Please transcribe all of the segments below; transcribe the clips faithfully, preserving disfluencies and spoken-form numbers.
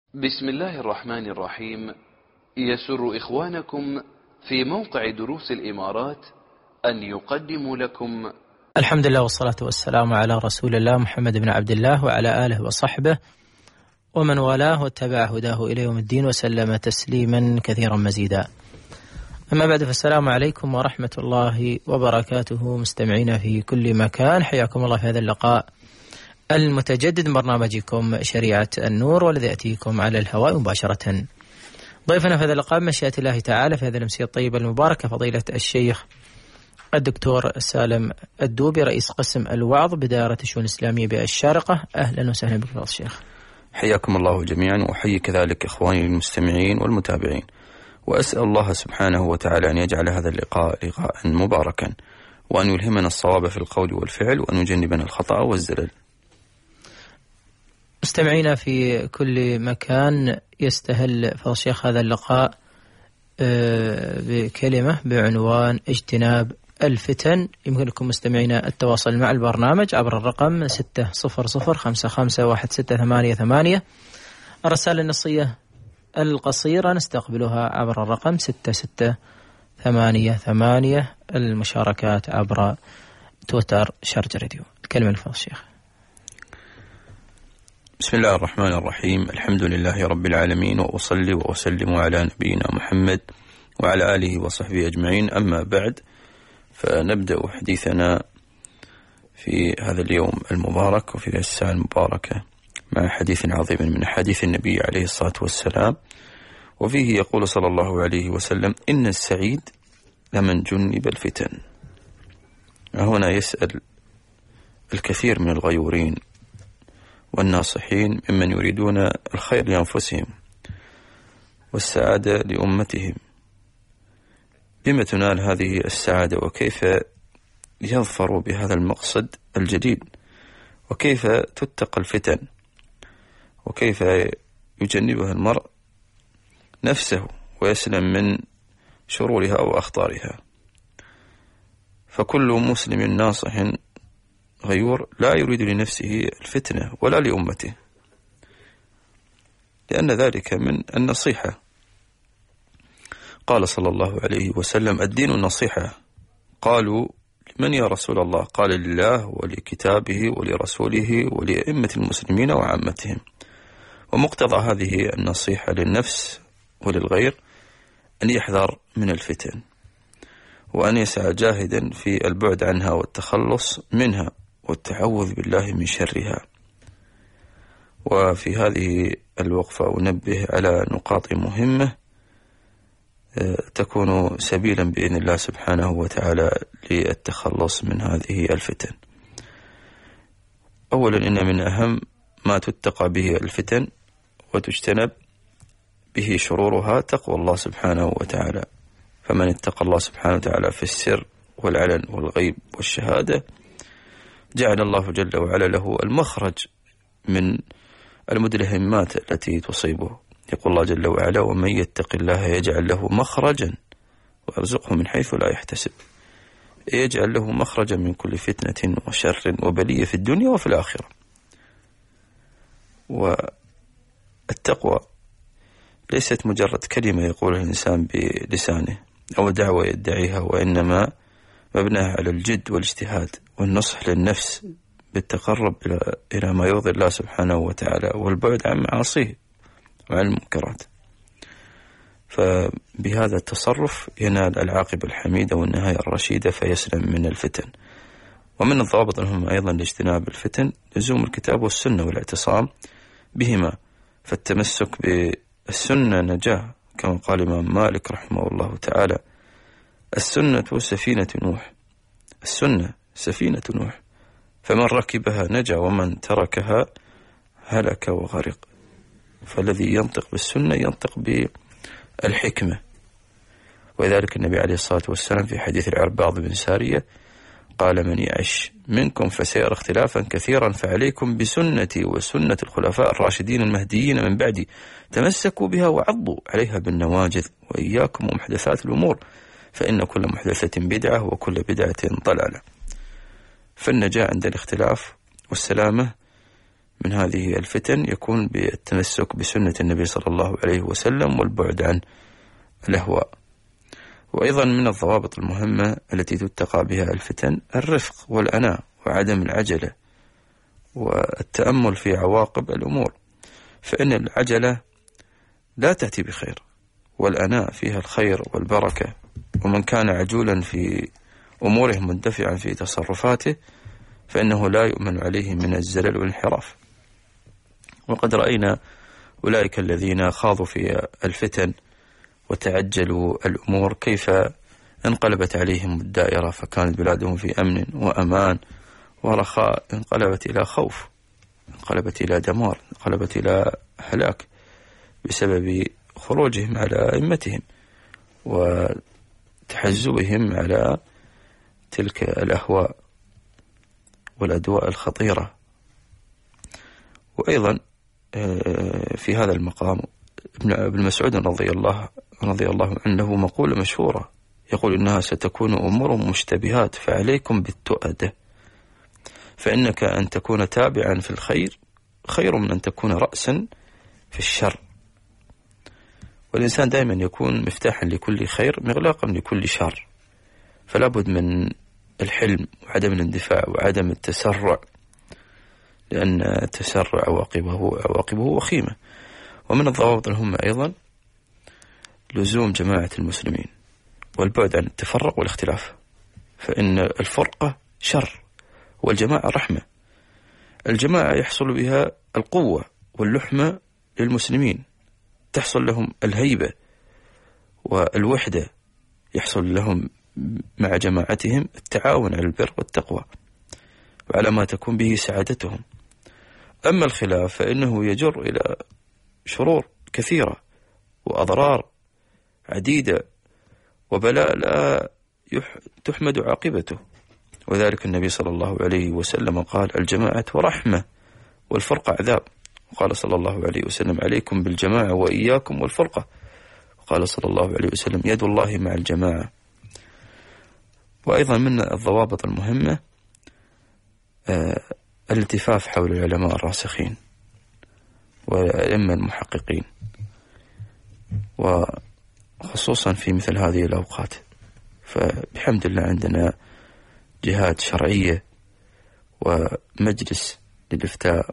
بسم الله الرحمن الرحيم. يسر إخوانكم في موقع دروس الإمارات أن يقدموا لكم الحمد لله والصلاة والسلام على رسول الله محمد بن عبد الله وعلى آله وصحبه ومن والاه واتبع هداه إلى يوم الدين وسلم تسليما كثيرا مزيدا. أما بعد، فالسلام عليكم ورحمة الله وبركاته مستمعين في كل مكان، حياكم الله في هذا اللقاء المتجدد من برنامجكم شريعة النور، والذي يأتيكم على الهواء مباشرة. ضيفنا في هذا اللقاء مشيئة الله تعالى في هذه الأمسية الطيبة المباركة فضيلة الشيخ الدكتور سالم الدوبي، رئيس قسم الوعظ بدائرة الشؤون الإسلامية بالشارقة. أهلا وسهلا بك فضيلة الشيخ. حياكم الله جميعا، وأحيي كذلك إخواني المستمعين والمتابعين، وأسأل الله سبحانه وتعالى أن يجعل هذا اللقاء لقاء مباركا، وأن يلهمنا الصواب في القول والفعل، وأن يجنبنا الخطأ والزلل. مستمعينا في كل مكان، يستهل فضل الشيخ هذا اللقاء بكلمة بعنوان اجتناب الفتن. يمكنكم مستمعينا التواصل مع البرنامج عبر الرقم ستة صفر صفر خمسة خمسة واحد ستة ثمانية ثمانية. الرسالة النصية القصيرة نستقبلها عبر الرقم ستة ستة ثمانية ثمانية. المشاركات عبر تويتر شارجة راديو. الكلمة لفضل الشيخ. بسم الله الرحمن الرحيم. الحمد لله رب العالمين، وأصلي وأسلم على نبينا محمد وعلى آله وصحبه أجمعين. أما بعد، فنبدأ حديثنا في هذا اليوم المبارك وفي هذه الساعة المباركة مع حديث عظيم من حديث النبي عليه الصلاة والسلام، وفيه يقول صلى الله عليه وسلم: إن السعيد لمن جنب الفتن. هنا يسأل الكثير من الغيورين والناصحين ممن يريدون الخير لأنفسهم والسعادة لأمتهم: بما تنال هذه السعادة، وكيف يظفروا بهذا المقصد الجديد، وكيف تتقى الفتن، وكيف يجنبها المرء نفسه ويسلم من شرورها وأخطارها. فكل مسلم ناصح غيور لا يريد لنفسه الفتنة ولا لأمته، لأن ذلك من النصيحة. قال صلى الله عليه وسلم: الدين النصيحة. قالوا: لمن يا رسول الله؟ قال: لله ولكتابه ولرسوله ولأئمة المسلمين وعامتهم. ومقتضى هذه النصيحة للنفس وللغير أن يحذر من الفتن، وأن يسعى جاهدا في البعد عنها والتخلص منها والتعوذ بالله من شرها. وفي هذه الوقفة أنبه على نقاط مهمة تكون سبيلا بإذن الله سبحانه وتعالى للتخلص من هذه الفتن. أولا، إن من أهم ما تتقى به الفتن وتجتنب به شرورها تقوى الله سبحانه وتعالى. فمن اتقى الله سبحانه وتعالى في السر والعلن والغيب والشهادة جعل الله جل وعلا له المخرج من المدلهمات التي تصيبه. يقول الله جل وعلا: ومن يتق الله يجعل له مخرجا ويرزقه من حيث لا يحتسب. يجعل له مخرجا من كل فتنة وشر وبلية في الدنيا وفي الآخرة. والتقوى ليست مجرد كلمة يقولها الإنسان بلسانه أو دعوة يدعيها، وإنما مبناها على الجد والاجتهاد والنصح للنفس بالتقرب إلى ما يرضي الله سبحانه وتعالى، والبعد عن معاصيه وعن المنكرات. فبهذا التصرف ينال العاقبة الحميدة والنهاية الرشيدة، فيسلم من الفتن. ومن الضوابط المهمة أيضا لاجتناب الفتن لزوم الكتاب والسنة والاعتصام بهما، فالتمسك بالسنة نجاة، كما قال الإمام مالك رحمه الله تعالى: السنة سفينة نوح. السنة سفينة نوح، فمن ركبها نجا ومن تركها هلك وغرق. فالذي ينطق بالسنة ينطق بالحكمة. وذلك النبي عليه الصلاة والسلام في حديث العرباض بن سارية قال: من يعش منكم فسيرى اختلافا كثيرا، فعليكم بسنتي وسنة الخلفاء الراشدين المهديين من بعدي، تمسكوا بها وعضوا عليها بالنواجذ، وإياكم ومحدثات الأمور، فإن كل محدثة بدعة وكل بدعة ضلالة. فالنجاة عند الاختلاف والسلامة من هذه الفتن يكون بالتمسك بسنة النبي صلى الله عليه وسلم والبعد عن الأهواء. وأيضا من الضوابط المهمة التي تتقى بها الفتن الرفق والأناة وعدم العجلة والتأمل في عواقب الأمور، فإن العجلة لا تأتي بخير، والأناة فيها الخير والبركة، ومن كان عجولا في أموره مندفعا في تصرفاته فإنه لا يؤمن عليه من الزلل والانحراف. وقد رأينا أولئك الذين خاضوا في الفتن وتعجلوا الأمور كيف انقلبت عليهم الدائرة، فكانت بلادهم في أمن وأمان ورخاء انقلبت إلى خوف، انقلبت إلى دمار، انقلبت إلى هلاك بسبب خروجهم على أئمتهم وتحزبهم على تلك الأهواء والأدواء الخطيرة. وأيضا في هذا المقام ابن مسعود رضي الله رضي الله عنه مقولة مشهورة يقول: إنها ستكون أمور مشتبهات فعليكم بالتؤدة، فإنك أن تكون تابعا في الخير خير من أن تكون رأسا في الشر. والإنسان دائما يكون مفتاحا لكل خير مغلاقا لكل شر، فلا بد من الحلم وعدم الاندفاع وعدم التسرع، لأن التسرع عواقبه عواقبه وخيمة. ومن الضوابط الهمة أيضا لزوم جماعة المسلمين والبعد عن التفرق والاختلاف، فإن الفرقة شر والجماعة رحمة. الجماعة يحصل بها القوة واللحمة للمسلمين، تحصل لهم الهيبة والوحدة، يحصل لهم مع جماعتهم التعاون على البر والتقوى وعلى ما تكون به سعادتهم. أما الخلاف فإنه يجر إلى شرور كثيرة وأضرار عديدة وبلاء لا تحمد عاقبته. وذلك النبي صلى الله عليه وسلم قال: الجماعة رحمة والفرقة عذاب. وقال صلى الله عليه وسلم: عليكم بالجماعة وإياكم والفرقة. وقال صلى الله عليه وسلم: يد الله مع الجماعة. وأيضا من الضوابط المهمة آه الالتفاف حول العلماء الراسخين والأئمة المحققين، وخصوصا في مثل هذه الأوقات. فبحمد الله عندنا جهات شرعية ومجلس للإفتاء،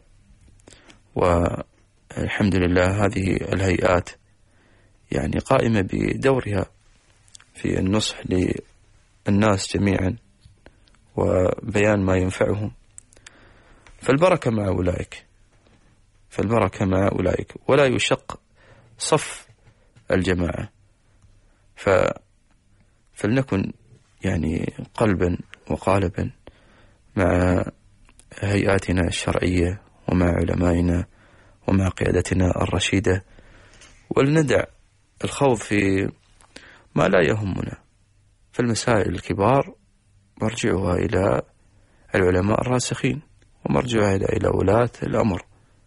والحمد لله هذه الهيئات يعني قائمة بدورها في النصح للناس جميعا وبيان ما ينفعهم. فالبركة مع أولئك فالبركة مع أولئك ولا يشق صف الجماعة. ف فلنكن يعني قلبا وقالبا مع هيئاتنا الشرعية ومع علمائنا ومع قيادتنا الرشيدة، ولندع الخوض في ما لا يهمنا. فالمسائل الكبار مرجعها إلى العلماء الراسخين ومرجعها إلى ولاة الأمر،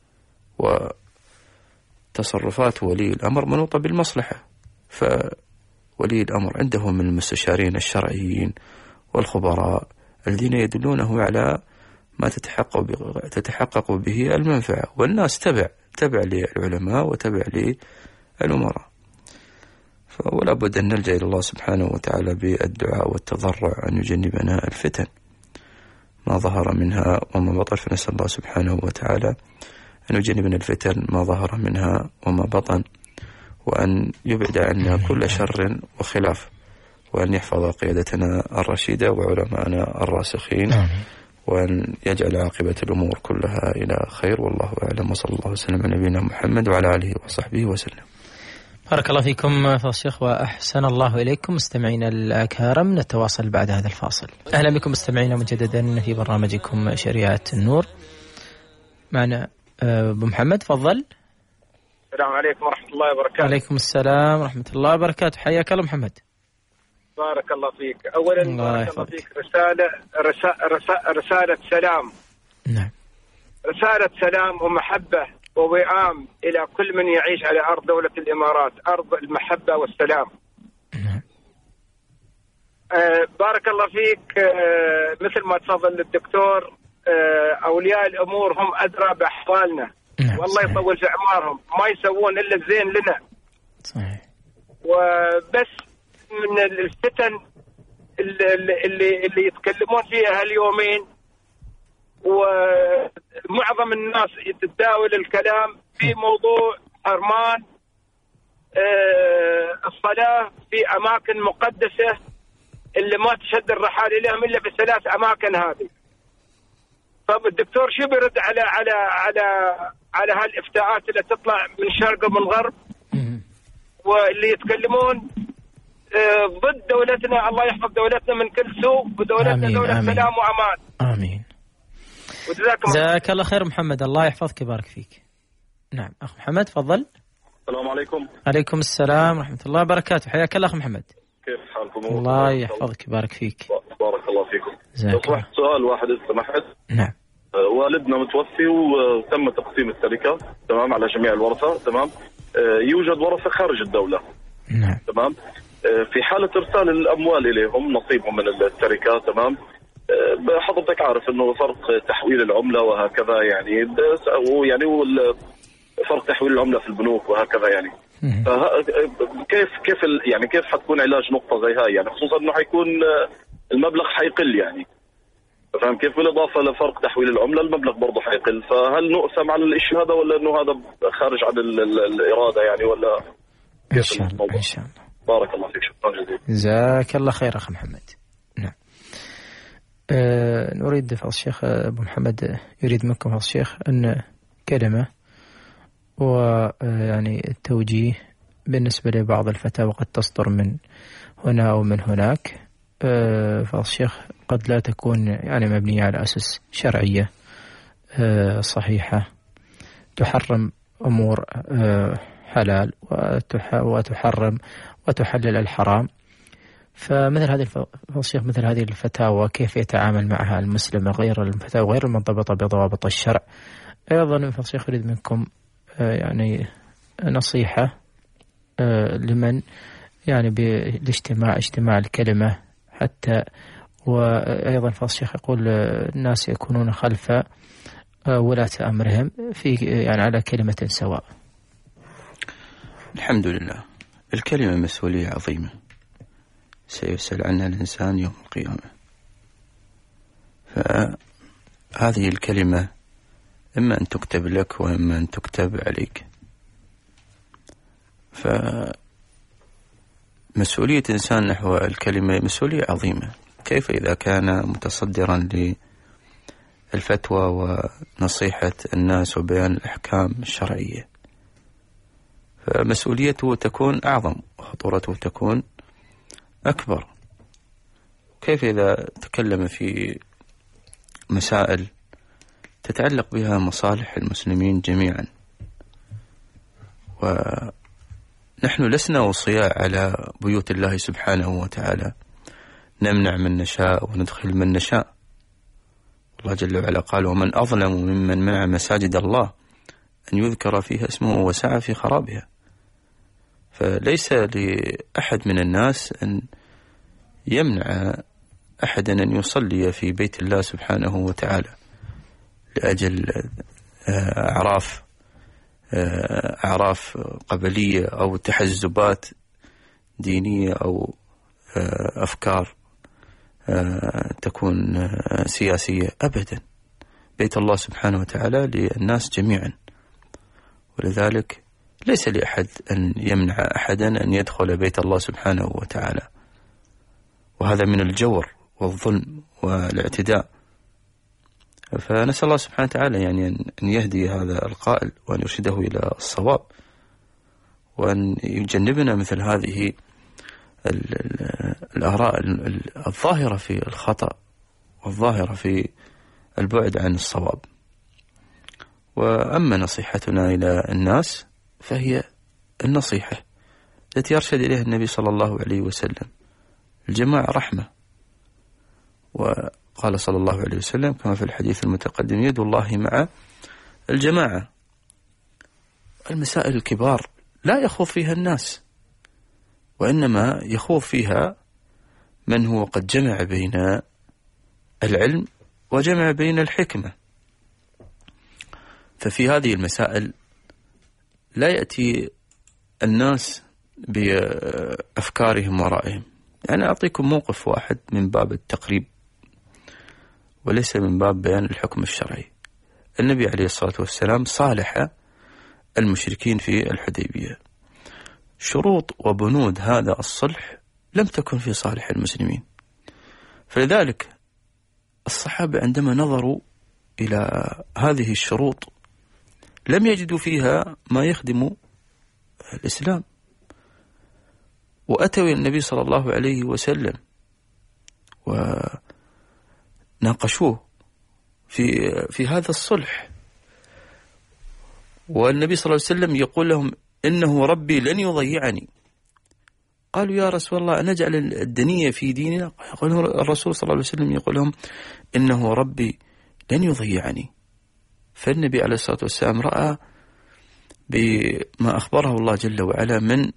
وتصرفات ولي الأمر منوطة بالمصلحة. فولي الأمر عنده من المستشارين الشرعيين والخبراء الذين يدلونه على ما تتحقق تتحقق به المنفعة، والناس تبع تبع للعلماء وتبع للأمراء. ولا بد أن نلجأ إلى الله سبحانه وتعالى بالدعاء والتضرع أن يجنبنا الفتن ما ظهر منها وما بطن، فنسأل الله سبحانه وتعالى أن يجنبنا الفتن ما ظهر منها وما بطن، وأن يبعد عنا كل شر وخلاف، وأن يحفظ قيادتنا الرشيدة وعلماءنا الراسخين، وأن يجعل عاقبة الأمور كلها إلى خير. والله أعلم، وصلى الله وسلم على نبينا محمد وعلى آله وصحبه وسلم. بارك الله فيكم فضيلة الشيخ وأحسن الله إليكم. مستمعينا الأكارم، نتواصل بعد هذا الفاصل. أهلا بكم مستمعينا مجددا في برنامجكم شريعة النور. معنا أبو محمد، تفضل. السلام عليكم ورحمة الله وبركاته. وعليكم السلام ورحمة الله وبركاته، حياك الله محمد. بارك الله فيك. أولا بارك الله فيك رسالة رسالة رسالة سلام. نعم. رسالة سلام ومحبة ووئام إلى كل من يعيش على أرض دولة الإمارات، أرض المحبة والسلام. نعم. آه بارك الله فيك. آه مثل ما تفضل الدكتور، أولياء الأمور هم أدرى بأحوالنا. نعم والله صحيح. يطول في أعمارهم، ما يسوون إلا الزين لنا. صحيح. وبس من الفتن اللي, اللي, اللي يتكلمون فيها هاليومين، ومعظم الناس يتداول الكلام في موضوع حرمان الصلاة في أماكن مقدسة اللي ما تشد الرحال إليهم إلا في الثلاث أماكن هذه. فالدكتور شو بيرد على على على على هالافتاءات اللي تطلع من شرق ومن غرب، واللي يتكلمون ضد دولتنا؟ الله يحفظ دولتنا من كل سوء، ودولتنا آمين دولة آمين. سلام وأمان. آمين. وجزاكم جزاك الله خير محمد، الله يحفظك ويبارك فيك. نعم أخ محمد تفضل. السلام عليكم. عليكم السلام ورحمة الله وبركاته، حياك الله أخ محمد. كيف حالكم؟ الله يحفظك ويبارك فيك. بارك الله فيكم. جزاك الله. سؤال واحد إذا سمحت. نعم. والدنا متوفي وتم تقسيم التركة تمام على جميع الورثة تمام. يوجد ورثة خارج الدولة. نعم. تمام. في حالة إرسال الأموال إليهم نصيبهم من التركة تمام. حضرتك عارف إنه فرق تحويل العملة وهكذا يعني يعني فرق تحويل العملة في البنوك وهكذا يعني. كيف كيف يعني كيف حتكون علاج نقطة زي هاي يعني، خصوصا إنه حيكون المبلغ حيقل يعني، فاهم كيف؟ بالإضافة لفرق تحويل العملة المبلغ برضه حيقل، فهل نؤثم على الإشي هذا ولا إنه هذا خارج عن الإرادة يعني ولا؟ إن شاء الله إن شاء الله. بارك الله فيك، شكرا جزيلا. جزاك الله خير أخ محمد. نعم. أه نريد فضل الشيخ أبو محمد يريد منكم فضل الشيخ أن كلمة ويعني التوجيه بالنسبة لبعض الفتاوى قد تصدر من هنا أو من هناك، أه فضل الشيخ قد لا تكون يعني مبنية على أسس شرعية أه صحيحة، تحرم أمور أه حلال وتحرم وتحلل الحرام. فمثل هذه الشيخ مثل هذه الفتاوى كيف يتعامل معها المسلم غير الفتاوى غير المنضبطة بضوابط الشرع؟ أيضا الشيخ يريد منكم يعني نصيحة لمن يعني بالاجتماع اجتماع الكلمة حتى، وأيضا الشيخ يقول الناس يكونون خلف ولاة أمرهم في يعني على كلمة سواء. الحمد لله، الكلمة مسؤولية عظيمة سيسأل عنها الإنسان يوم القيامة. فهذه الكلمة إما أن تكتب لك وإما أن تكتب عليك. فمسؤولية إنسان نحو الكلمة مسؤولية عظيمة. كيف إذا كان متصدرا للفتوى ونصيحة الناس وبيان الأحكام الشرعية، فمسؤوليته تكون أعظم وخطورته تكون أكبر. كيف إذا تكلم في مسائل تتعلق بها مصالح المسلمين جميعا؟ ونحن لسنا وصياء على بيوت الله سبحانه وتعالى، نمنع من نشاء وندخل من نشاء. الله جل وعلا قال: ومن أظلم ممن منع مساجد الله أن يذكر فيها اسمه وسعى في خرابها. فليس لأحد من الناس أن يمنع أحدا أن يصلي في بيت الله سبحانه وتعالى لأجل أعراف أعراف قبلية أو تحزبات دينية أو أفكار تكون سياسية. أبدا، بيت الله سبحانه وتعالى للناس جميعا، ولذلك ليس لأحد أن يمنع أحدا أن يدخل بيت الله سبحانه وتعالى، وهذا من الجور والظلم والاعتداء. فنسأل الله سبحانه وتعالى يعني أن يهدي هذا القائل وأن يرشده إلى الصواب، وأن يجنبنا مثل هذه الآراء الظاهرة في الخطأ والظاهرة في البعد عن الصواب. وأما نصيحتنا إلى الناس فهي النصيحة التي يرشد إليها النبي صلى الله عليه وسلم. الجماعة رحمة، وقال صلى الله عليه وسلم كما في الحديث المتقدم: يد الله مع الجماعة. المسائل الكبار لا يخوض فيها الناس، وإنما يخوض فيها من هو قد جمع بين العلم وجمع بين الحكمة. ففي هذه المسائل لا يأتي الناس بأفكارهم ورائهم. يعني أعطيكم موقف واحد من باب التقريب وليس من باب بيان الحكم الشرعي. النبي عليه الصلاة والسلام صالح المشركين في الحديبية. شروط وبنود هذا الصلح لم تكن في صالح المسلمين، فلذلك الصحابة عندما نظروا إلى هذه الشروط لم يجدوا فيها ما يخدم الإسلام، وأتوا إلى النبي صلى الله عليه وسلم وناقشوه في في هذا الصلح. والنبي صلى الله عليه وسلم يقول لهم إنه ربي لن يضيعني. قالوا يا رسول الله نجعل الدنية في ديننا؟ يقول الرسول صلى الله عليه وسلم يقول لهم إنه ربي لن يضيعني. فالنبي عليه الصلاة والسلام رأى بما أخبره الله جل وعلا من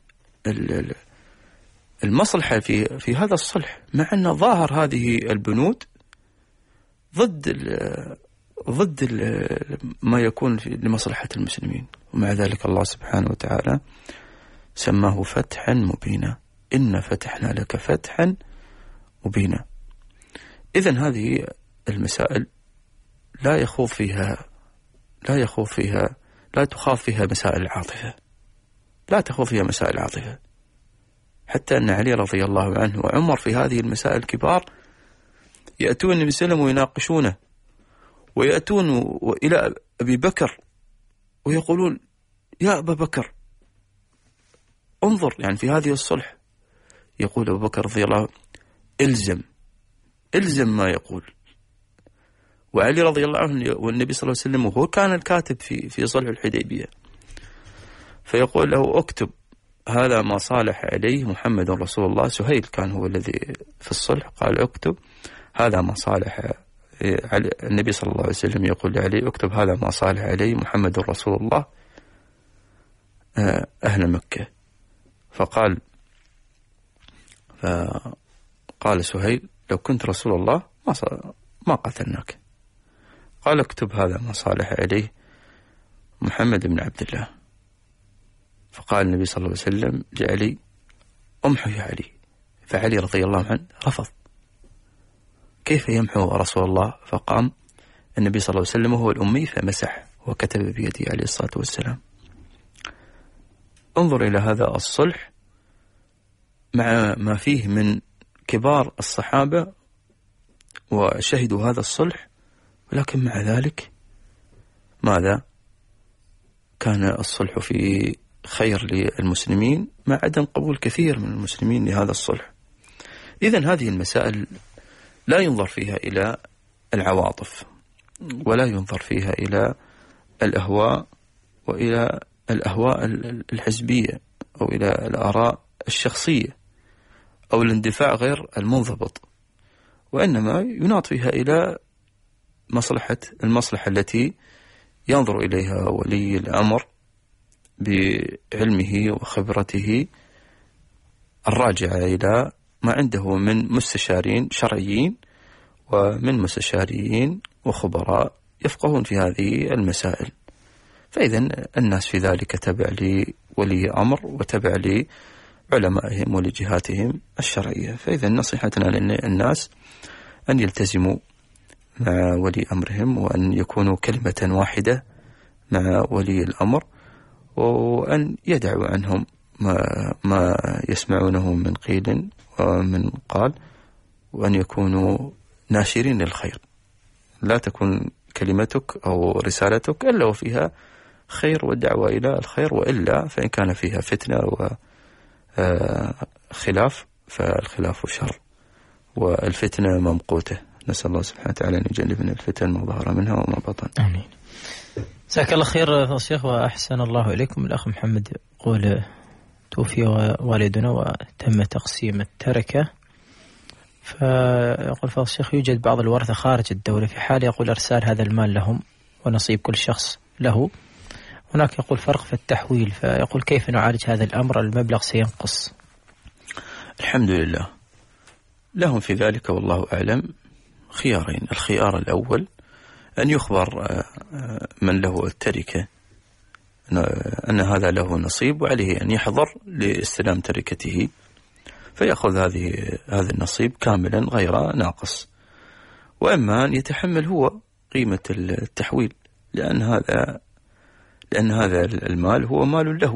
المصلحة في في هذا الصلح، مع أن ظاهر هذه البنود ضد ال ضد ال ما يكون لمصلحة المسلمين، ومع ذلك الله سبحانه وتعالى سماه فتحا مبينا. إن فتحنا لك فتحا مبينا. إذن هذه المسائل لا يخوض فيها لا يخوض فيها لا تخاض فيها مسائل العاطفة، لا تخوض فيها مسائل العاطفة. حتى أن علي رضي الله عنه وعمر في هذه المسائل الكبار يأتون النبي صلى الله عليه وسلم ويناقشونه، ويأتون إلى أبي بكر ويقولون يا أبا بكر انظر، يعني في هذه الصلح يقول أبو بكر رضي الله عنه إلزم إلزم ما يقول. وعلي رضي الله عنه والنبي صلى الله عليه وسلم وهو كان الكاتب في في صلح الحديبية، فيقول له اكتب هذا ما صالح عليه محمد رسول الله. سهيل كان هو الذي في الصلح، قال اكتب هذا ما صالح النبي صلى الله عليه وسلم يقول لعلي اكتب هذا ما صالح عليه محمد رسول الله أهل مكة. فقال فقال سهيل لو كنت رسول الله ما ما قتلناك. قال اكتب هذا ما صالح عليه محمد بن عبد الله. فقال النبي صلى الله عليه وسلم لعلي امحو يا علي. فعلي رضي الله عنه رفض، كيف يمحو رسول الله؟ فقام النبي صلى الله عليه وسلم وهو الأمي فمسح وكتب بيده عليه الصلاة والسلام. انظر إلى هذا الصلح مع ما فيه من كبار الصحابة وشهدوا هذا الصلح، ولكن مع ذلك ماذا؟ كان الصلح في خير للمسلمين مع عدم قبول كثير من المسلمين لهذا الصلح. إذن هذه المسائل لا ينظر فيها إلى العواطف، ولا ينظر فيها إلى الأهواء وإلى الأهواء الحزبية أو إلى الآراء الشخصية أو الاندفاع غير المنضبط، وإنما يناط فيها إلى مصلحة المصلحة التي ينظر إليها ولي الأمر بعلمه وخبرته الراجعة إلى ما عنده من مستشارين شرعيين ومن مستشارين وخبراء يفقهون في هذه المسائل. فإذا الناس في ذلك تبع لولي أمر وتبع لعلمائهم ولجهاتهم الشرعية. فإذا نصيحتنا للناس أن يلتزموا مع ولي أمرهم، وأن يكونوا كلمة واحدة مع ولي الأمر، وأن يدعوا عنهم ما, ما يسمعونه من قيل ومن قال، وأن يكونوا ناشرين للخير. لا تكون كلمتك أو رسالتك إلا وفيها خير والدعوة إلى الخير، وإلا فإن كان فيها فتنة وخلاف فالخلاف شر والفتنة ممقوته. نسأل الله سبحانه وتعالى أن يجنبنا الفتن ما ظهر منها وما بطن. آمين. جزاك الله خير يا شيخ وأحسن الله إليكم. الأخ محمد يقول توفي والدنا وتم تقسيم التركة، فيقول فضل الشيخ يوجد بعض الورثة خارج الدولة، في حال يقول إرسال هذا المال لهم ونصيب كل شخص له، هناك يقول فرق في التحويل، فيقول كيف نعالج هذا الأمر؟ المبلغ سينقص. الحمد لله لهم في ذلك والله أعلم خيارين. الخيار الأول أن يخبر من له التركة أن هذا له نصيب وعليه أن يحضر لاستلام تركته فيأخذ هذه هذا النصيب كاملا غير ناقص، وإما أن يتحمل هو قيمة التحويل، لأن هذا لأن هذا المال هو مال له،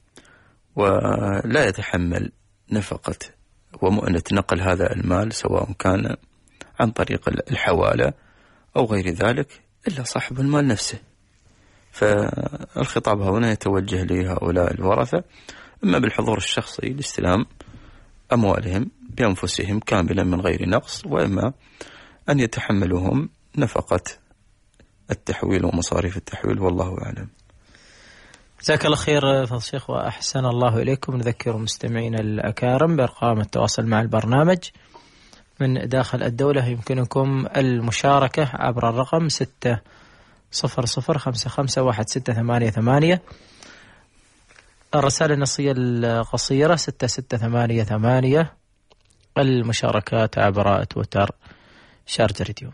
ولا يتحمل نفقة ومؤنة نقل هذا المال سواء كان عن طريق الحوالة أو غير ذلك إلا صاحب المال نفسه. فالخطاب هنا يتوجه لهؤلاء الورثة إما بالحضور الشخصي لاستلام أموالهم بأنفسهم كاملا من غير نقص، وإما أن يتحملهم نفقة التحويل ومصاريف التحويل، والله أعلم. جزاك الله خير فضل الشيخ وأحسن الله إليكم. نذكر مستمعين الأكارم بأرقام التواصل مع البرنامج من داخل الدولة. يمكنكم المشاركة عبر الرقم ستة صفر صفر خمسة خمسة واحد ستة ثمانية ثمانية، الرسالة النصية القصيرة ستة ستة ثمانية ثمانية، المشاركات عبر تويتر شارجة راديو.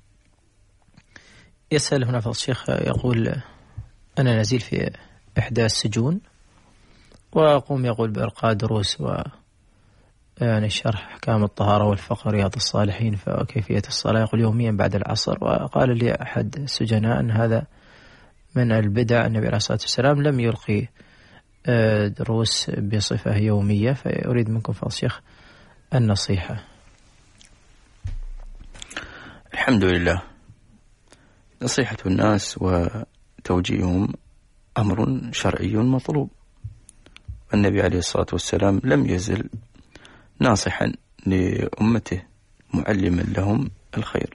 يسأل هنا فضل الشيخ يقول: أنا نزيل في إحدى السجون وأقوم يقول بإلقاء دروس و يعني شرح أحكام الطهارة والفقه رياض الصالحين وكيفية الصلاة، يقول يوميا بعد العصر. وقال لي أحد السجناء أن هذا من البدع، النبي عليه الصلاة والسلام لم يلقي دروس بصفة يومية، فأريد منكم فضل الشيخ النصيحة. الحمد لله، نصيحة الناس وتوجيههم أمر شرعي مطلوب، النبي عليه الصلاة والسلام لم يزل ناصحا لأمته معلما لهم الخير،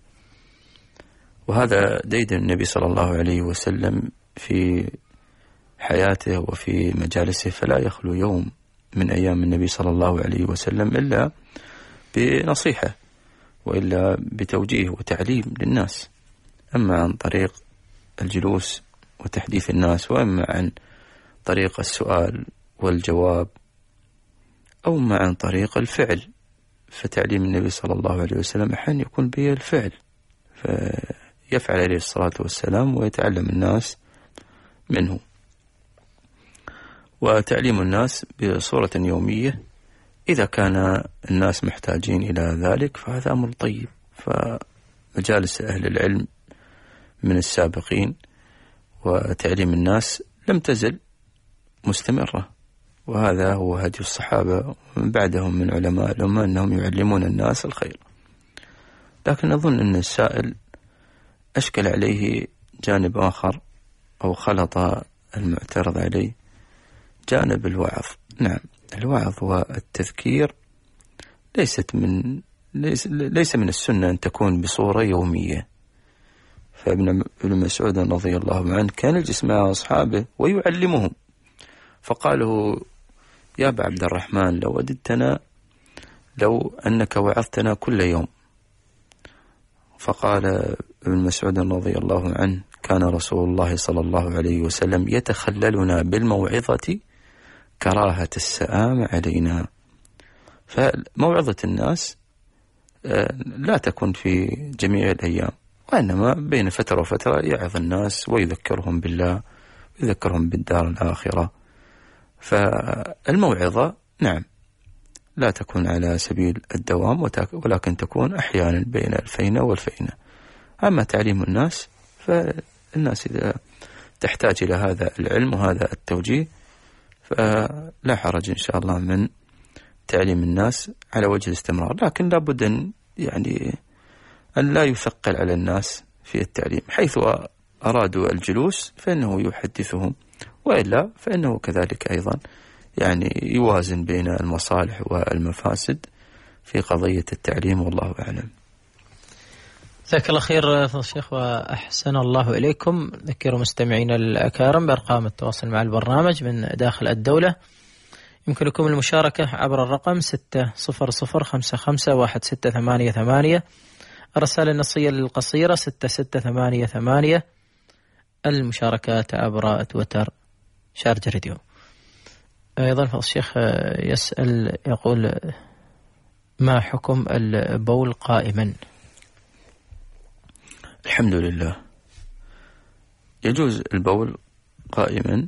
وهذا ديدن النبي صلى الله عليه وسلم في حياته وفي مجالسه، فلا يخلو يوم من أيام النبي صلى الله عليه وسلم إلا بنصيحة وإلا بتوجيه وتعليم للناس، أما عن طريق الجلوس وتحديث الناس، وأما عن طريق السؤال والجواب، أو ما عن طريق الفعل. فتعليم النبي صلى الله عليه وسلم أحيانا يكون به الفعل، فيفعل عليه الصلاة والسلام ويتعلم الناس منه. وتعليم الناس بصورة يومية إذا كان الناس محتاجين إلى ذلك فهذا أمر طيب. فمجالس أهل العلم من السابقين وتعليم الناس لم تزل مستمرة، وهذا هو هدي الصحابة ومن بعدهم من علماء الأمة أنهم يعلمون الناس الخير. لكن أظن أن السائل أشكل عليه جانب آخر أو خلط المعترض عليه جانب الوعظ. نعم، الوعظ والتذكير ليست من ليس, ليس من السنة أن تكون بصورة يومية. فابن مسعود رضي الله عنه كان يجلس مع أصحابه ويعلمهم، فقالوا: يا أبا عبد الرحمن، لو وددتنا لو أنك وعظتنا كل يوم. فقال ابن مسعود رضي الله عنه: كان رسول الله صلى الله عليه وسلم يتخللنا بالموعظة كراهة السآم علينا. فموعظة الناس لا تكون في جميع الأيام، وإنما بين فترة وفترة يعظ الناس ويذكرهم بالله ويذكرهم بالدار الآخرة. فالموعظة نعم لا تكون على سبيل الدوام، ولكن تكون أحيانا بين الفينة والفينة. أما تعليم الناس فالناس إذا تحتاج إلى هذا العلم وهذا التوجيه فلا حرج إن شاء الله من تعليم الناس على وجه الاستمرار، لكن لابد أن يعني أن لا يثقل على الناس في التعليم، حيث أرادوا الجلوس فإنه يحدثهم، وإلا فإنه كذلك أيضا يعني يوازن بين المصالح والمفاسد في قضية التعليم، والله أعلم. جزاك الله خير فضل الشيخ وأحسن الله إليكم. ذكروا مستمعين الأكارم بأرقام التواصل مع البرنامج من داخل الدولة. يمكنكم المشاركة عبر الرقم ستة صفر صفر خمسة خمسة واحد ستة ثمانية ثمانية، الرسالة النصية القصيرة ستة ستة ثمانية ثمانية، المشاركات عبر تويتر شارجة راديو. أيضا فضل الشيخ يسأل يقول: ما حكم البول قائما؟ الحمد لله. يجوز البول قائما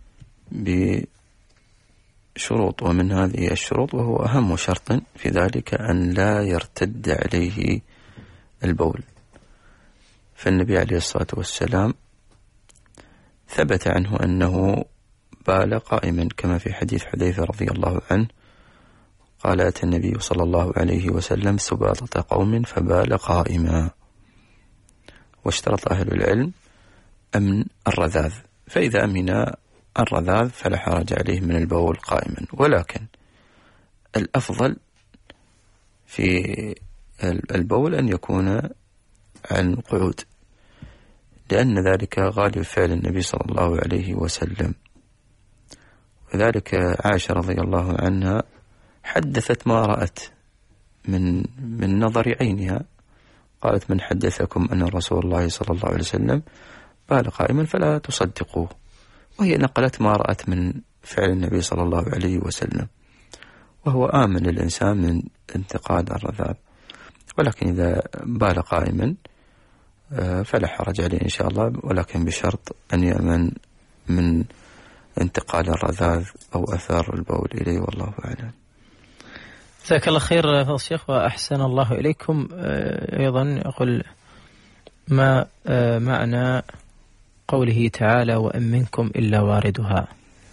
بشروط، ومن هذه الشروط وهو أهم شرط في ذلك أن لا يرتد عليه البول. فالنبي عليه الصلاة والسلام ثبت عنه أنه بال قائما كما في حديث حذيفة رضي الله عنه قال: أتى النبي صلى الله عليه وسلم سباطة قوم فبال قائما. واشترط أهل العلم أمن الرذاذ، فإذا أمن الرذاذ فلا حرج عليه من البول قائما، ولكن الأفضل في البول أن يكون عن قعود، لأن ذلك غالب فعل النبي صلى الله عليه وسلم. وذلك عائشة رضي الله عنها حدثت ما رأت من من نظر عينها، قالت: من حدثكم أن رسول الله صلى الله عليه وسلم بال قائما فلا تصدقوه. وهي نقلت ما رأت من فعل النبي صلى الله عليه وسلم، وهو آمن الإنسان من انتقاد الرذاذ. ولكن إذا بال قائما فلا حرج عليه إن شاء الله، ولكن بشرط أن يأمن من انتقال الرذاذ أو أثار البول إليه، والله أعلم. جزاك الله خير فضيلة الشيخ وأحسن الله إليكم. أيضا يقول: ما معنى قوله تعالى: وإن منكم إلا واردها؟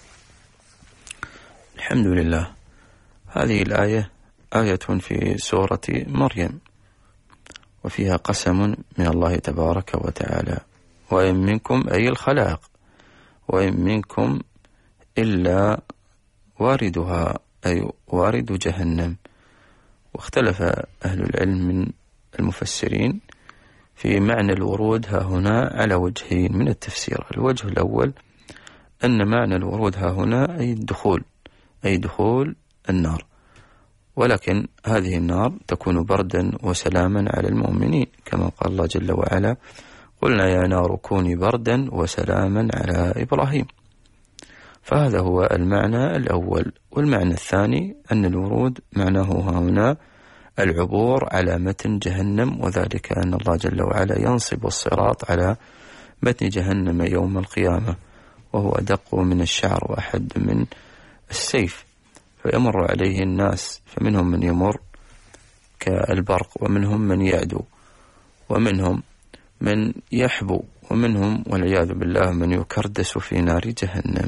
الحمد لله. هذه الآية آية في سورة مريم، وفيها قسم من الله تبارك وتعالى: وإن منكم أي الخلائق، وإن منكم إلا واردها أي وارد جهنم. واختلف أهل العلم من المفسرين في معنى الورود ها هنا على وجهين من التفسير. الوجه الأول أن معنى الورود ها هنا أي الدخول، أي دخول النار، ولكن هذه النار تكون بردا وسلاما على المؤمنين، كما قال الله جل وعلا: قلنا يا نار كوني بردا وسلاما على إبراهيم. فهذا هو المعنى الأول. والمعنى الثاني أن الورود معناه هنا العبور على متن جهنم، وذلك أن الله جل وعلا ينصب الصراط على متن جهنم يوم القيامة، وهو أدق من الشعر وأحد من السيف، فيمر عليه الناس، فمنهم من يمر كالبرق، ومنهم من يعدو، ومنهم من يحبو، ومنهم والعياذ بالله من يكردس في نار جهنم.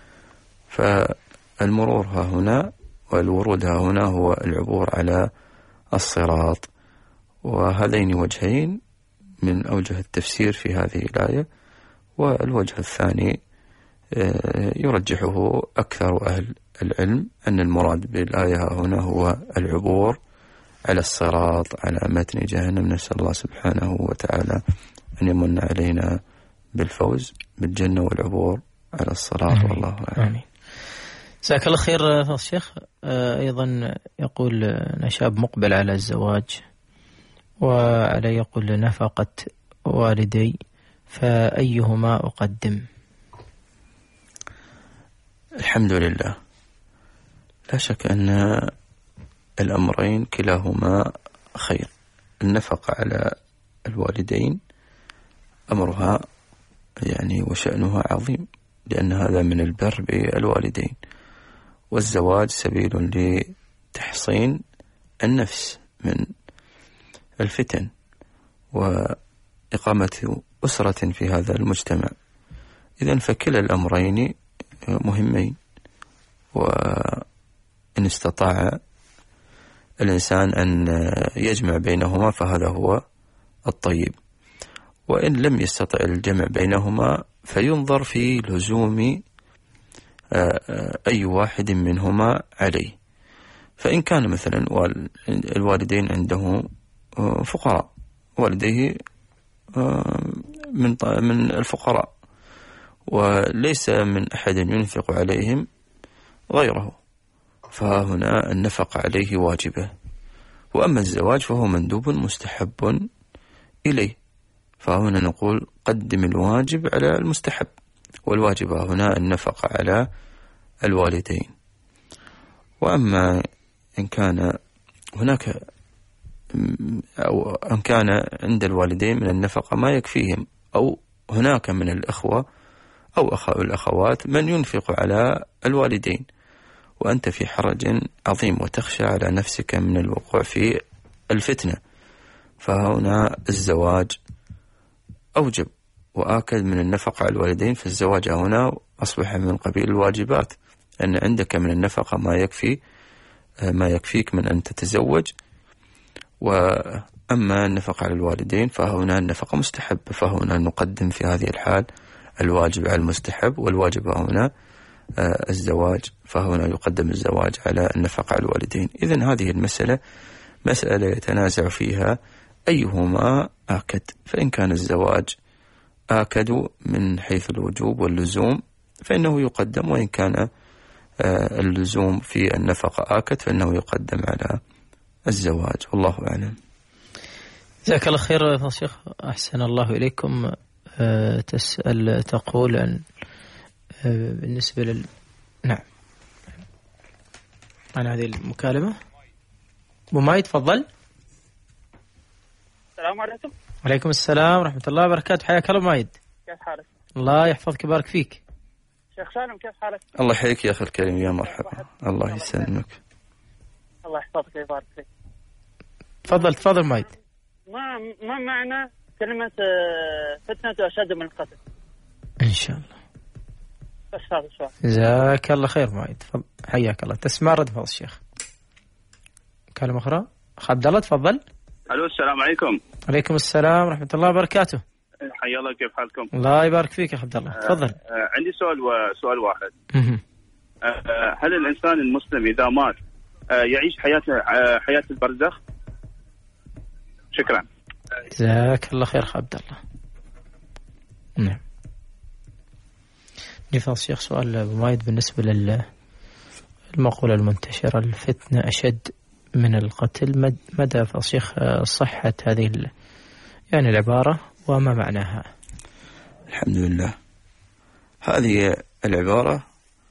فالمرور ها هنا والورود ها هنا هو العبور على الصراط. وهذين وجهين من أوجه التفسير في هذه الآية. والوجه الثاني يرجحه أكثر أهل العلم أن المراد بالآية ها هنا هو العبور على الصراط على متن جهنم. نسأل الله سبحانه وتعالى أن يمن علينا بالفوز بالجنة والعبور على الصراط، والله أعلم. جزاك الله خير فضيلة الشيخ. أيضا يقول: أنا شاب مقبل على الزواج وعلى يقول نفقة والدي، فأيهما أقدم؟ الحمد لله. لا شك أن الأمرين كلاهما خير. النفقة على الوالدين أمرها يعني وشأنها عظيم، لأن هذا من البر بالوالدين. والزواج سبيل لتحصين النفس من الفتن وإقامة أسرة في هذا المجتمع. إذن فكلا الأمرين مهمين، وإن استطاع الإنسان أن يجمع بينهما فهذا هو الطيب، وإن لم يستطع الجمع بينهما فينظر في لزوم أي واحد منهما عليه. فإن كان مثلا الوالدين عنده فقراء، والديه من من الفقراء، وليس من أحد ينفق عليهم غيره، فهنا النفقة عليه واجبة. وأما الزواج فهو مندوب مستحب إليه، فهنا نقول قدم الواجب على المستحب، والواجب هنا النفقة على الوالدين. وأما إن كان هناك أو أن كان عند الوالدين من النفقة ما يكفيهم، أو هناك من الأخوة أو الأخوات من ينفق على الوالدين وأنت في حرج عظيم وتخشى على نفسك من الوقوع في الفتنة، فهنا الزواج أوجب وآكد من النفقة على الوالدين. في الزواج هنا أصبح من قبيل الواجبات، أن عندك من النفقة ما يكفي ما يكفيك من أن تتزوج. وأما النفقة على الوالدين فهنا النفقة مستحب، فهنا نقدم في هذه الحال الواجب على المستحب، والواجب هنا الزواج، فهنا يقدم الزواج على النفقة على الوالدين. إذن هذه المسألة مسألة يتنازع فيها أيهما آكد، فإن كان الزواج آكد من حيث الوجوب واللزوم فإنه يقدم، وإن كان اللزوم في النفقة آكد فإنه يقدم على الزواج، والله أعلم. جزاك الله خير يا شيخ، أحسن الله إليكم. أه تسأل تقول أن أه بالنسبة لل نعم عن هذه المكالمة. أبو مايد تفضل. السلام عليكم. وعليكم السلام ورحمة الله وبركاته، حياك الله مايد. كيف حالك؟ الله يحفظك ويبارك فيك. شيخ سالم كيف حالك؟ الله يحييك يا أخي الكريم، يا مرحبا. الله يسلمك. الله يحفظك ويبارك فيك. تفضل تفضل مايد. ما ما معنى كلمة فتنة أشد من القتل؟ إن شاء الله. بس هذا السؤال. جزاك الله خير مايد، حياك الله. تسمع رد فضل الشيخ. كلمة أخرى أخ عبد الله تفضل. الو السلام عليكم. عليكم السلام ورحمة الله وبركاته. حيا الله، كيف حالكم؟ الله يبارك فيك يا عبد الله، تفضل. آه آه عندي سؤال وسؤال واحد. آه هل الإنسان المسلم إذا مات آه يعيش حياة آه حياة البرزخ؟ شكرا. جزاك الله خير أخ عبد الله. نعم. نفضل الشيخ سؤال أبو مايد بالنسبة للمقولة المنتشرة الفتنة أشد من القتل، مدى فصيخ صحة هذه يعني العبارة وما معناها؟ الحمد لله، هذه العبارة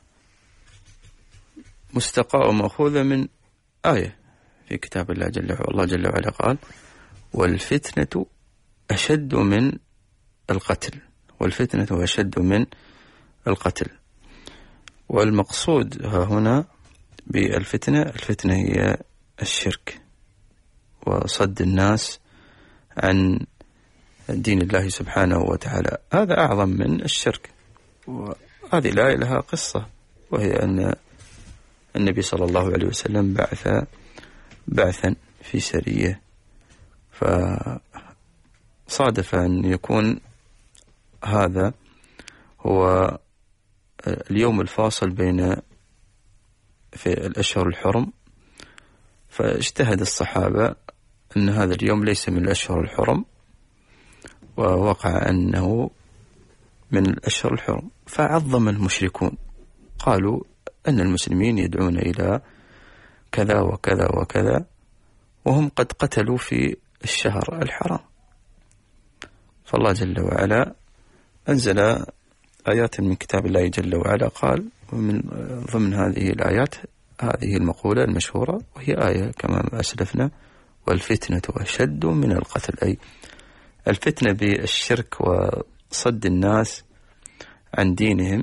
مستقاة ومأخوذة من آية في كتاب الله جل وعلا. الله جل وعلا قال: والفتنة أشد من القتل، والفتنة أشد من القتل. والمقصود هنا بالفتنة، الفتنة هي الشرك وصد الناس عن دين الله سبحانه وتعالى، هذا أعظم من الشرك. وهذه الآية لها قصة، وهي أن النبي صلى الله عليه وسلم بعث بعثا في سرية، فصادف أن يكون هذا هو اليوم الفاصل بين في الأشهر الحرم، فاجتهد الصحابة أن هذا اليوم ليس من الأشهر الحرم، ووقع أنه من الأشهر الحرم، فعظم المشركون، قالوا أن المسلمين يدعون إلى كذا وكذا وكذا وهم قد قتلوا في الشهر الحرام. فالله جل وعلا أنزل آيات من كتاب الله جل وعلا، قال ومن ضمن هذه الآيات هذه المقولة المشهورة، وهي آية كما أسلفنا: والفتنة أشد من القتل، أي الفتنة بالشرك وصد الناس عن دينهم،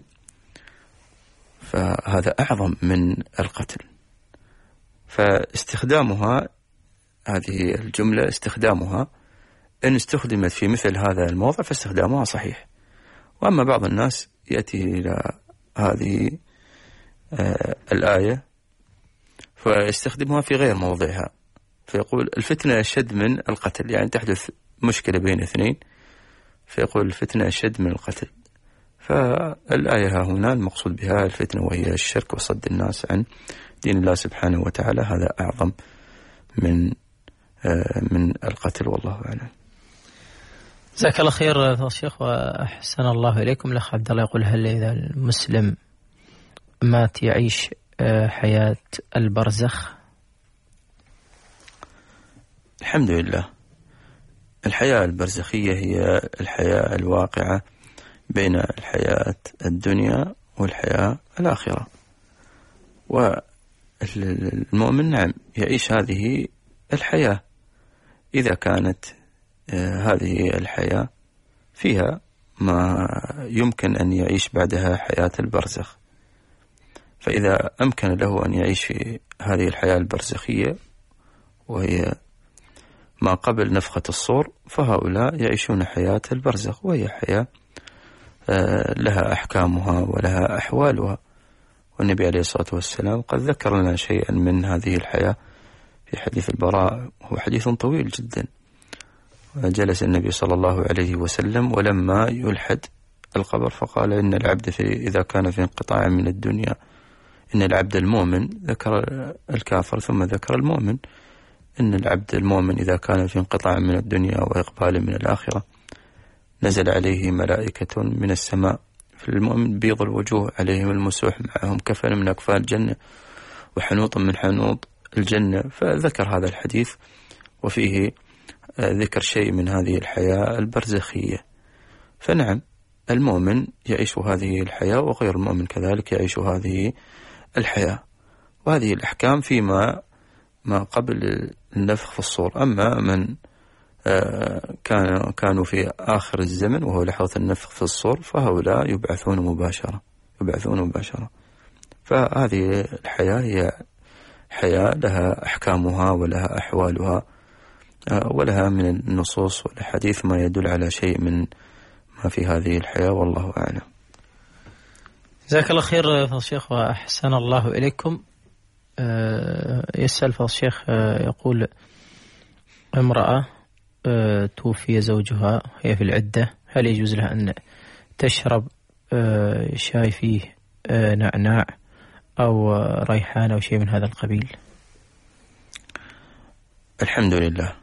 فهذا أعظم من القتل. فاستخدامها، هذه الجملة استخدامها إن استخدمت في مثل هذا الموضع فاستخدامها صحيح. وأما بعض الناس يأتي إلى هذه آه الآية فيستخدمها في غير موضعها، فيقول الفتنة أشد من القتل، يعني تحدث مشكلة بين اثنين فيقول الفتنة أشد من القتل. فالآية هنا المقصود بها الفتنة وهي الشرك وصد الناس عن دين الله سبحانه وتعالى، هذا أعظم من آه من القتل، والله أعلم. جزاك الله خير يا شيخ وأحسن الله إليكم. الأخ عبد الله يقول: هل إذا المسلم مات يعيش حياة البرزخ؟ الحمد لله، الحياة البرزخية هي الحياة الواقعة بين الحياة الدنيا والحياة الآخرة، والمؤمن نعم يعيش هذه الحياة إذا كانت هذه الحياة فيها ما يمكن أن يعيش بعدها حياة البرزخ، فإذا أمكن له أن يعيش في هذه الحياة البرزخية وهي ما قبل نفخة الصور، فهؤلاء يعيشون حياة البرزخ، وهي حياة لها أحكامها ولها أحوالها. والنبي عليه الصلاة والسلام قد ذكر لنا شيئا من هذه الحياة في حديث البراء، هو حديث طويل جدا. جلس النبي صلى الله عليه وسلم ولما يلحد القبر فقال إن العبد في إذا كان في انقطاع من الدنيا، إن العبد المؤمن، ذكر الكافر ثم ذكر المؤمن، إن العبد المؤمن إذا كان في انقطاع من الدنيا وإقبال من الآخرة نزل عليه ملائكة من السماء. في المؤمن بيض الوجوه، عليهم المسوح، معهم كفن من أكفان الجنة وحنوط من حنوط الجنة. فذكر هذا الحديث وفيه ذكر شيء من هذه الحياة البرزخية. فنعم المؤمن يعيش هذه الحياة وغير المؤمن كذلك يعيش هذه الحياة، وهذه الأحكام فيما ما قبل النفخ في الصور. أما من كان كانوا في آخر الزمن وهو لحظة النفخ في الصور فهؤلاء يبعثون مباشرة يبعثون مباشرة. فهذه الحياة هي حياة لها أحكامها ولها أحوالها ولها من النصوص والحديث ما يدل على شيء من ما في هذه الحياة، والله أعلم. جزاك الله خير فضل الشيخ وأحسن الله إليكم. يسأل فضل الشيخ يقول امرأة توفي زوجها هي في العدة، هل يجوز لها أن تشرب شاي فيه نعناع أو ريحان أو شيء من هذا القبيل؟ الحمد لله.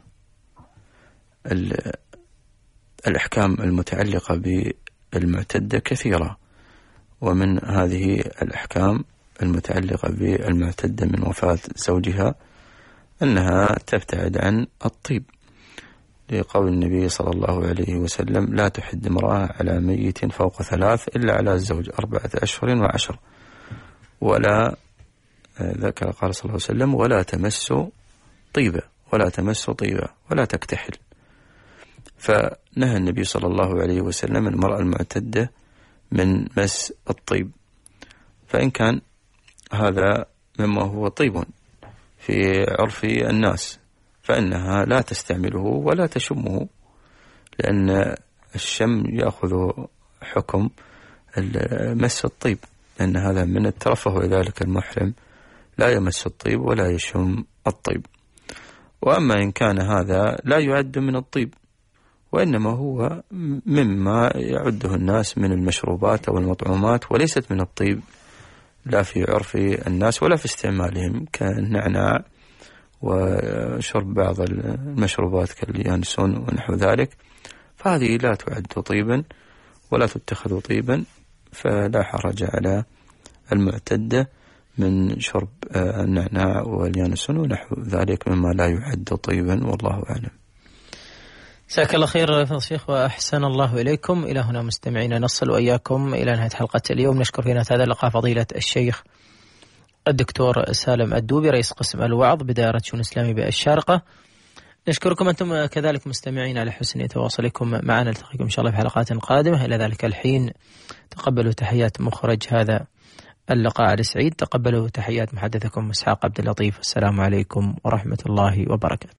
الأحكام المتعلقة بالمعتدة كثيرة، ومن هذه الأحكام المتعلقة بالمعتدة من وفاة زوجها أنها تبتعد عن الطيب، لقول النبي صلى الله عليه وسلم لا تحد امرأة على ميت فوق ثلاث إلا على الزوج أربعة أشهر وعشر، ولا ذكر قال صلى الله عليه وسلم ولا تمس طيبة ولا تمس طيبة ولا تكتحل. فنهى النبي صلى الله عليه وسلم المرأة المعتدة من مس الطيب، فإن كان هذا مما هو طيب في عرف الناس فإنها لا تستعمله ولا تشمه، لأن الشم يأخذ حكم مس الطيب، لأن هذا من الترفه، ولذلك المحرم لا يمس الطيب ولا يشم الطيب. وأما إن كان هذا لا يعد من الطيب وإنما هو مما يعده الناس من المشروبات أو المطعومات وليست من الطيب لا في عرف الناس ولا في استعمالهم، كالنعناع وشرب بعض المشروبات كاليانسون ونحو ذلك، فهذه لا تعد طيبا ولا تتخذ طيبا، فلا حرج على المعتدة من شرب النعناع واليانسون ونحو ذلك مما لا يعد طيبا، والله أعلم. جزاك الله خير فضل الشيخ وأحسن الله إليكم. إلى هنا مستمعينا نصل وإياكم إلى نهاية حلقة اليوم. نشكر في هذا اللقاء فضيلة الشيخ الدكتور سالم الدوبي رئيس قسم الوعظ بدائرة شؤون الإسلام بالشارقة. نشكركم أنتم كذلك مستمعين على حسن تواصلكم معنا. نلتقيكم إن شاء الله في حلقات قادمة. إلى ذلك الحين تقبلوا تحيات مخرج هذا اللقاء علي سعيد، تقبلوا تحيات محدثكم إسحاق عبد اللطيف. السلام عليكم ورحمة الله وبركاته.